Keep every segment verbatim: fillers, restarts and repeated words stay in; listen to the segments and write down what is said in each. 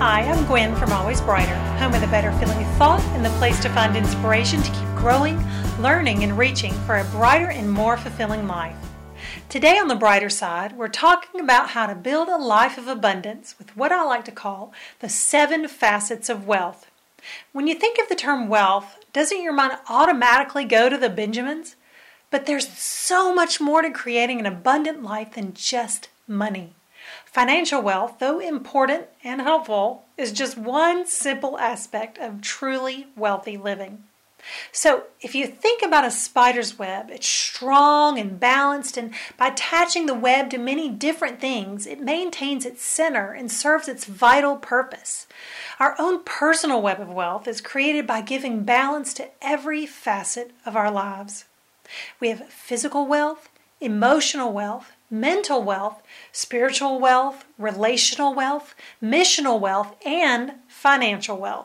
Hi, I'm Gwen from Always Brighter, home of the Better Feeling Thought and the place to find inspiration to keep growing, learning, and reaching for a brighter and more fulfilling life. Today on the brighter side, we're talking about how to build a life of abundance with what I like to call the seven facets of wealth. When you think of the term wealth, doesn't your mind automatically go to the Benjamins? But there's so much more to creating an abundant life than just money. Financial wealth, though important and helpful, is just one simple aspect of truly wealthy living. So, if you think about a spider's web, it's strong and balanced, and by attaching the web to many different things, it maintains its center and serves its vital purpose. Our own personal web of wealth is created by giving balance to every facet of our lives. We have physical wealth, emotional wealth, mental wealth, spiritual wealth, relational wealth, missional wealth, and financial wealth.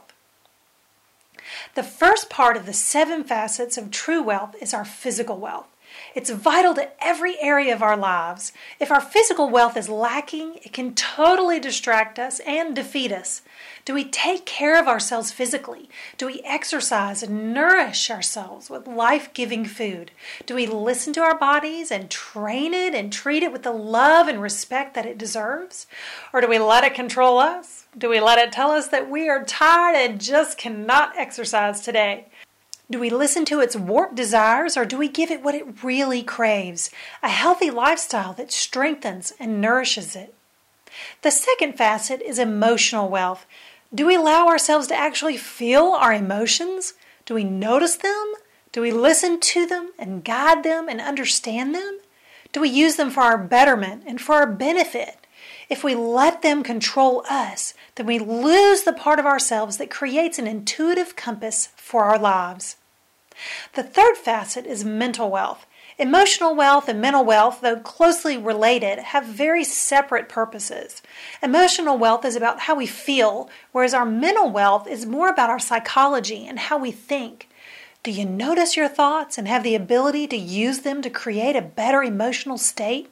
The first part of the seven facets of true wealth is our physical wealth. It's vital to every area of our lives. If our physical wealth is lacking, it can totally distract us and defeat us. Do we take care of ourselves physically? Do we exercise and nourish ourselves with life-giving food? Do we listen to our bodies and train it and treat it with the love and respect that it deserves? Or do we let it control us? Do we let it tell us that we are tired and just cannot exercise today? Do we listen to its warped desires, or do we give it what it really craves? A healthy lifestyle that strengthens and nourishes it. The second facet is emotional wealth. Do we allow ourselves to actually feel our emotions? Do we notice them? Do we listen to them and guide them and understand them? Do we use them for our betterment and for our benefit? If we let them control us, then we lose the part of ourselves that creates an intuitive compass for our lives. The third facet is mental wealth. Emotional wealth and mental wealth, though closely related, have very separate purposes. Emotional wealth is about how we feel, whereas our mental wealth is more about our psychology and how we think. Do you notice your thoughts and have the ability to use them to create a better emotional state?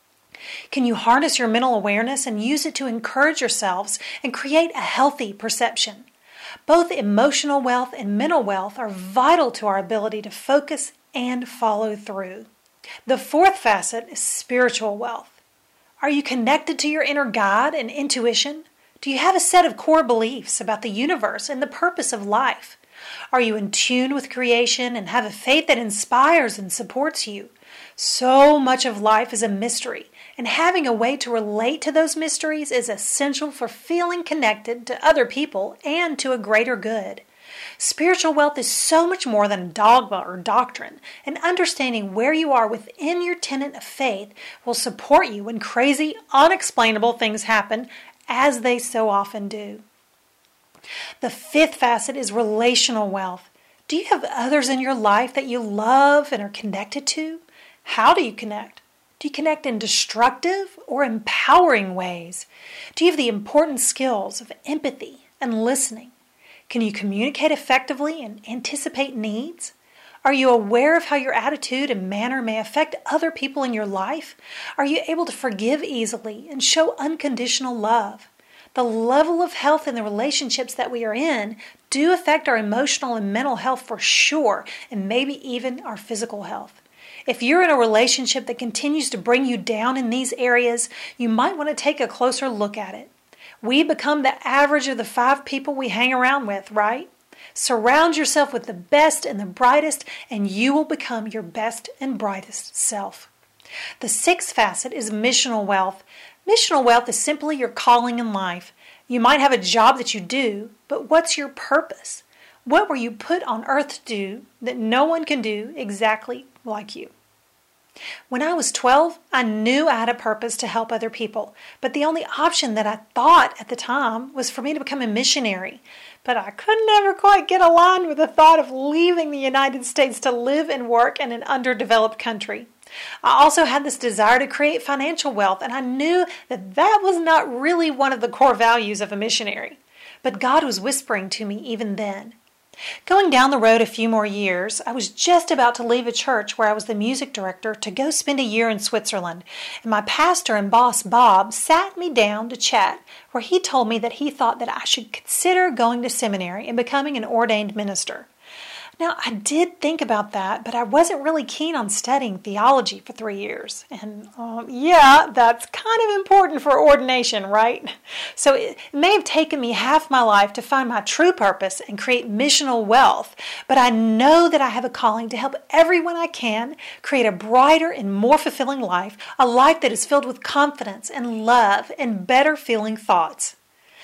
Can you harness your mental awareness and use it to encourage yourselves and create a healthy perception? Both emotional wealth and mental wealth are vital to our ability to focus and follow through. The fourth facet is spiritual wealth. Are you connected to your inner guide and intuition? Do you have a set of core beliefs about the universe and the purpose of life? Are you in tune with creation and have a faith that inspires and supports you? So much of life is a mystery, and having a way to relate to those mysteries is essential for feeling connected to other people and to a greater good. Spiritual wealth is so much more than dogma or doctrine, and understanding where you are within your tenet of faith will support you when crazy, unexplainable things happen, as they so often do. The fifth facet is relational wealth. Do you have others in your life that you love and are connected to? How do you connect? Do you connect in destructive or empowering ways? Do you have the important skills of empathy and listening? Can you communicate effectively and anticipate needs? Are you aware of how your attitude and manner may affect other people in your life? Are you able to forgive easily and show unconditional love? The level of health in the relationships that we are in do affect our emotional and mental health for sure, and maybe even our physical health. If you're in a relationship that continues to bring you down in these areas, you might want to take a closer look at it. We become the average of the five people we hang around with, right? Surround yourself with the best and the brightest, and you will become your best and brightest self. The sixth facet is missional wealth. Missional wealth is simply your calling in life. You might have a job that you do, but what's your purpose? What were you put on earth to do that no one can do exactly like you? When I was twelve, I knew I had a purpose to help other people, but the only option that I thought at the time was for me to become a missionary. But I could never quite get aligned with the thought of leaving the United States to live and work in an underdeveloped country. I also had this desire to create financial wealth, and I knew that that was not really one of the core values of a missionary. But God was whispering to me even then, Going down the road a few more years, I was just about to leave a church where I was the music director to go spend a year in Switzerland, and my pastor and boss, Bob, sat me down to chat, where he told me that he thought that I should consider going to seminary and becoming an ordained minister. Now, I did think about that, but I wasn't really keen on studying theology for three years. And um, yeah, that's kind of important for ordination, right? So it may have taken me half my life to find my true purpose and create missional wealth, but I know that I have a calling to help everyone I can create a brighter and more fulfilling life, a life that is filled with confidence and love and better feeling thoughts.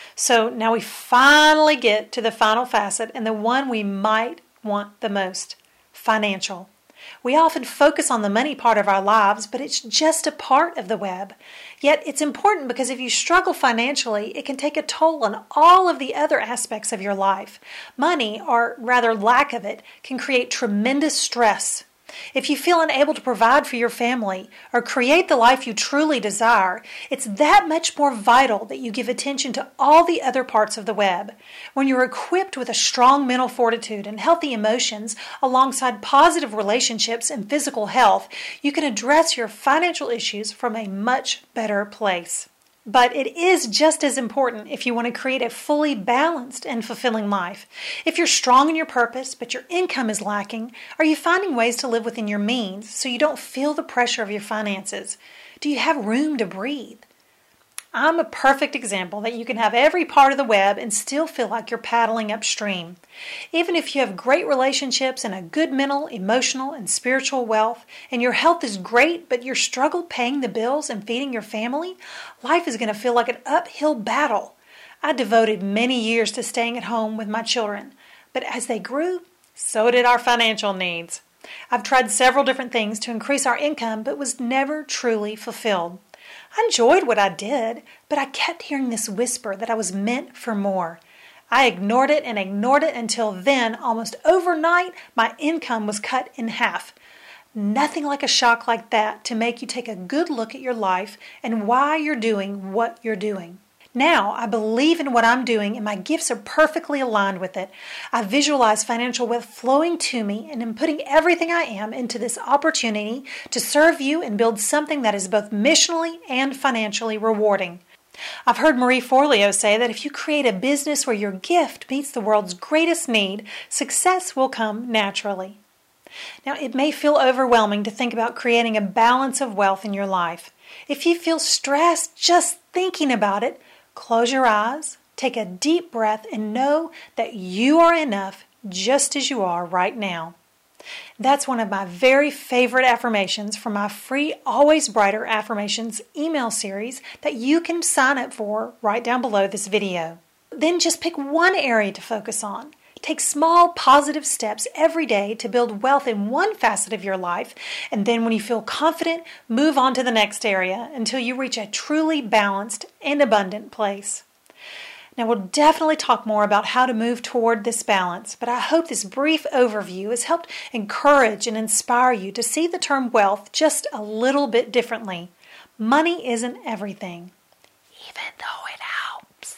So now we finally get to the final facet and the one we might want the most: financial. We often focus on the money part of our lives, but it's just a part of the web. Yet it's important because if you struggle financially, it can take a toll on all of the other aspects of your life. Money, or rather lack of it, can create tremendous stress. If you feel unable to provide for your family or create the life you truly desire, it's that much more vital that you give attention to all the other parts of the web. When you're equipped with a strong mental fortitude and healthy emotions alongside positive relationships and physical health, you can address your financial issues from a much better place. But it is just as important if you want to create a fully balanced and fulfilling life. If you're strong in your purpose, but your income is lacking, are you finding ways to live within your means so you don't feel the pressure of your finances? Do you have room to breathe? I'm a perfect example that you can have every part of the web and still feel like you're paddling upstream. Even if you have great relationships and a good mental, emotional, and spiritual wealth, and your health is great, but you're struggle paying the bills and feeding your family, life is going to feel like an uphill battle. I devoted many years to staying at home with my children, but as they grew, so did our financial needs. I've tried several different things to increase our income, but was never truly fulfilled. I enjoyed what I did, but I kept hearing this whisper that I was meant for more. I ignored it and ignored it until then, almost overnight, my income was cut in half. Nothing like a shock like that to make you take a good look at your life and why you're doing what you're doing. Now, I believe in what I'm doing and my gifts are perfectly aligned with it. I visualize financial wealth flowing to me and am putting everything I am into this opportunity to serve you and build something that is both missionally and financially rewarding. I've heard Marie Forleo say that if you create a business where your gift meets the world's greatest need, success will come naturally. Now, it may feel overwhelming to think about creating a balance of wealth in your life. If you feel stressed just thinking about it, close your eyes, take a deep breath, and know that you are enough just as you are right now. That's one of my very favorite affirmations from my free Always Brighter Affirmations email series that you can sign up for right down below this video. Then just pick one area to focus on. Take small positive steps every day to build wealth in one facet of your life, and then when you feel confident, move on to the next area until you reach a truly balanced and abundant place. Now, we'll definitely talk more about how to move toward this balance, but I hope this brief overview has helped encourage and inspire you to see the term wealth just a little bit differently. Money isn't everything, even though it helps.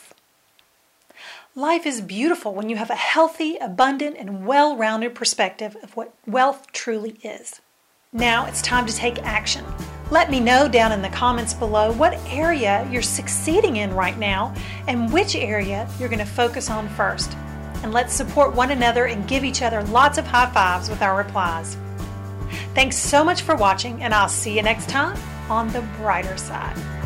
Life is beautiful when you have a healthy, abundant, and well-rounded perspective of what wealth truly is. Now it's time to take action. Let me know down in the comments below what area you're succeeding in right now and which area you're going to focus on first. And let's support one another and give each other lots of high fives with our replies. Thanks so much for watching, and I'll see you next time on the brighter side.